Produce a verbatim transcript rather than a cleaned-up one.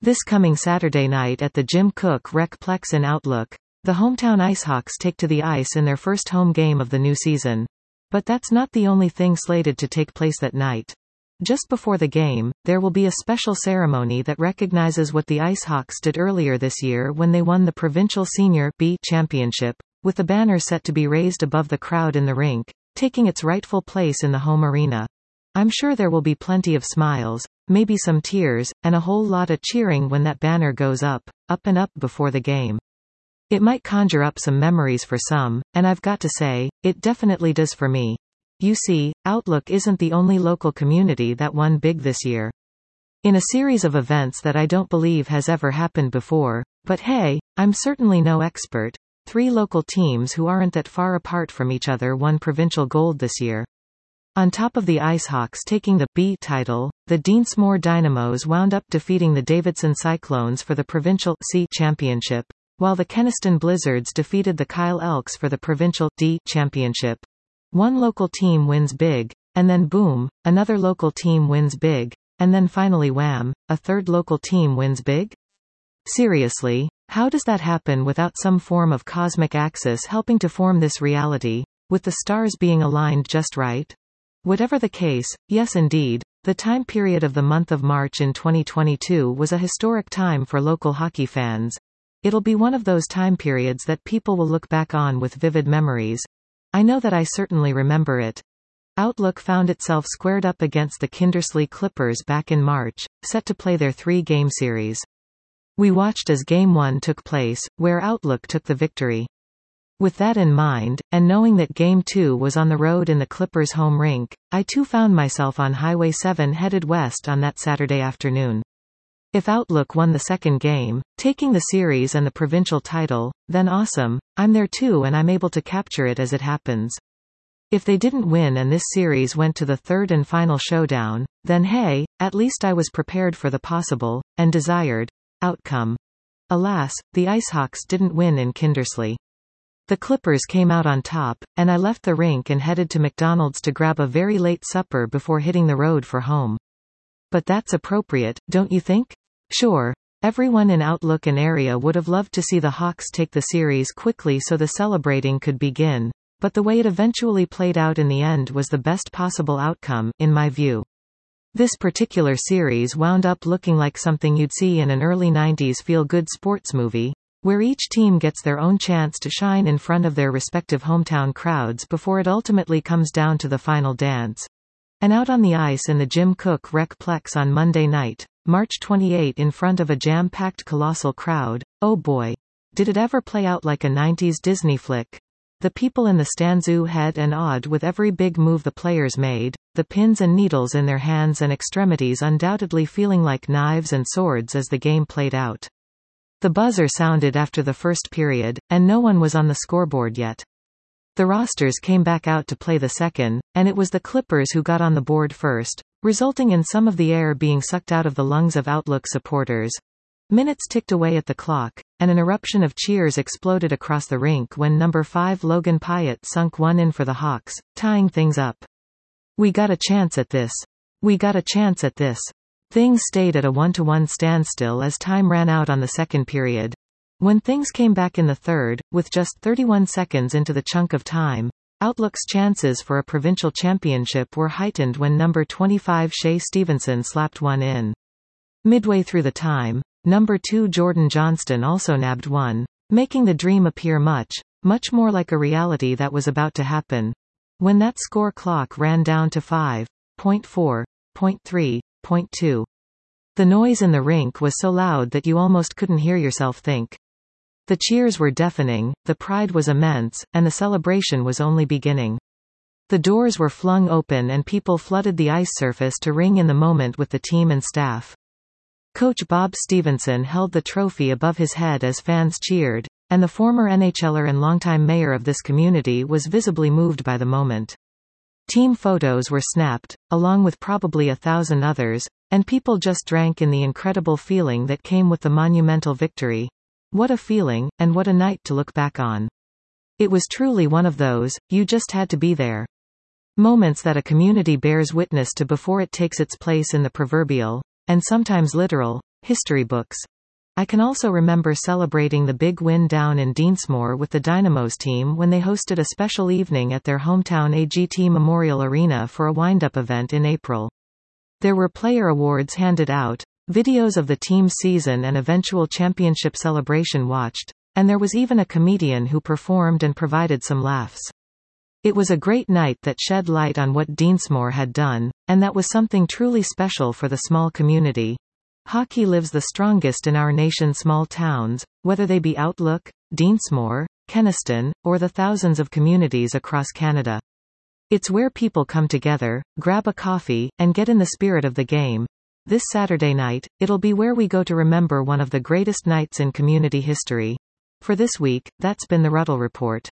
This coming Saturday night at the Jim Cook Rec-Plex in Outlook, the hometown IceHawks take to the ice in their first home game of the new season. But that's not the only thing slated to take place that night. Just before the game, there will be a special ceremony that recognizes what the IceHawks did earlier this year when they won the Provincial Senior B Championship, with the banner set to be raised above the crowd in the rink, taking its rightful place in the home arena. I'm sure there will be plenty of smiles, maybe some tears, and a whole lot of cheering when that banner goes up, up and up before the game. It might conjure up some memories for some, and I've got to say, it definitely does for me. You see, Outlook isn't the only local community that won big this year. In a series of events that I don't believe has ever happened before, but hey, I'm certainly no expert, three local teams who aren't that far apart from each other won provincial gold this year. On top of the IceHawks taking the B title, the Deansmore Dynamos wound up defeating the Davidson Cyclones for the provincial C championship, while the Kenaston Blizzards defeated the Kyle Elks for the provincial D championship. One local team wins big, and then boom, another local team wins big, and then finally wham, a third local team wins big? Seriously, how does that happen without some form of cosmic axis helping to form this reality, with the stars being aligned just right? Whatever the case, yes indeed, the time period of the month of March in twenty twenty-two was a historic time for local hockey fans. It'll be one of those time periods that people will look back on with vivid memories. I know that I certainly remember it. Outlook found itself squared up against the Kindersley Clippers back in March, set to play their three-game series. We watched as Game one took place, where Outlook took the victory. With that in mind, and knowing that Game two was on the road in the Clippers' home rink, I too found myself on Highway seven headed west on that Saturday afternoon. If Outlook won the second game, taking the series and the provincial title, then awesome, I'm there too and I'm able to capture it as it happens. If they didn't win and this series went to the third and final showdown, then hey, at least I was prepared for the possible, and desired, outcome. Alas, the IceHawks didn't win in Kindersley. The Clippers came out on top, and I left the rink and headed to McDonald's to grab a very late supper before hitting the road for home. But that's appropriate, don't you think? Sure, everyone in Outlook and area would have loved to see the Hawks take the series quickly so the celebrating could begin, but the way it eventually played out in the end was the best possible outcome, in my view. This particular series wound up looking like something you'd see in an early nineties feel-good sports movie, where each team gets their own chance to shine in front of their respective hometown crowds before it ultimately comes down to the final dance. And out on the ice in the Jim Cook Rec-Plex on Monday night, March twenty-eighth in front of a jam-packed colossal crowd, oh boy. Did it ever play out like a nineties Disney flick? The people in the stands oohed and awed with every big move the players made, the pins and needles in their hands and extremities undoubtedly feeling like knives and swords as the game played out. The buzzer sounded after the first period, and no one was on the scoreboard yet. The rosters came back out to play the second, and it was the Clippers who got on the board first, resulting in some of the air being sucked out of the lungs of Outlook supporters. Minutes ticked away at the clock, and an eruption of cheers exploded across the rink when number five Logan Pyatt sunk one in for the Hawks, tying things up. We got a chance at this. We got a chance at this. Things stayed at a one-to-one standstill as time ran out on the second period. When things came back in the third, with just thirty-one seconds into the chunk of time, Outlook's chances for a provincial championship were heightened when number twenty-five Shea Stevenson slapped one in. Midway through the time, number two Jordan Johnston also nabbed one, making the dream appear much, much more like a reality that was about to happen. When that score clock ran down to five point four point three point two. The noise in the rink was so loud that you almost couldn't hear yourself think. The cheers were deafening, the pride was immense, and the celebration was only beginning. The doors were flung open and people flooded the ice surface to ring in the moment with the team and staff. Coach Bob Stevenson held the trophy above his head as fans cheered, and the former NHLer and longtime mayor of this community was visibly moved by the moment. Team photos were snapped, along with probably a thousand others, and people just drank in the incredible feeling that came with the monumental victory. What a feeling, and what a night to look back on. It was truly one of those, you just had to be there. Moments that a community bears witness to before it takes its place in the proverbial, and sometimes literal, History books. I can also remember celebrating the big win down in Deansmore with the Dynamos team when they hosted a special evening at their hometown A G T Memorial Arena for a wind-up event in April. There were player awards handed out, videos of the team's season and eventual championship celebration watched, and there was even a comedian who performed and provided some laughs. It was a great night that shed light on what Deansmore had done, and that was something truly special for the small community. Hockey lives the strongest in our nation's small towns, whether they be Outlook, Deansmore, Kenaston, or the thousands of communities across Canada. It's where people come together, grab a coffee, and get in the spirit of the game. This Saturday night, it'll be where we go to remember one of the greatest nights in community history. For this week, that's been the Ruddle Report.